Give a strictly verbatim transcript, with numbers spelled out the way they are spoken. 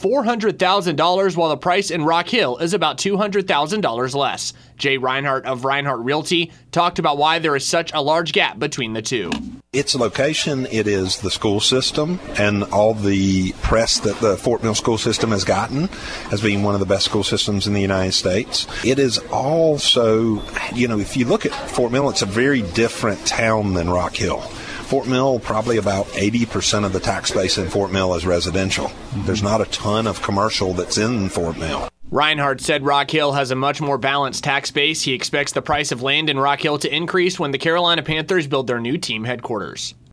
four hundred thousand dollars, while the price in Rock Hill is about two hundred thousand dollars less. Jay Reinhardt of Reinhardt Realty talked about why there is such a large gap between the two. Its location, it is the school system, and all the press that the Fort Mill school system has gotten as being one of the best school systems in the United States. It is also, you know, if you look at Fort Mill, it's a very different town than Rock Hill. Fort Mill, probably about eighty percent of the tax base in Fort Mill is residential. Mm-hmm. There's not a ton of commercial that's in Fort Mill. Reinhardt said Rock Hill has a much more balanced tax base. He expects the price of land in Rock Hill to increase when the Carolina Panthers build their new team headquarters.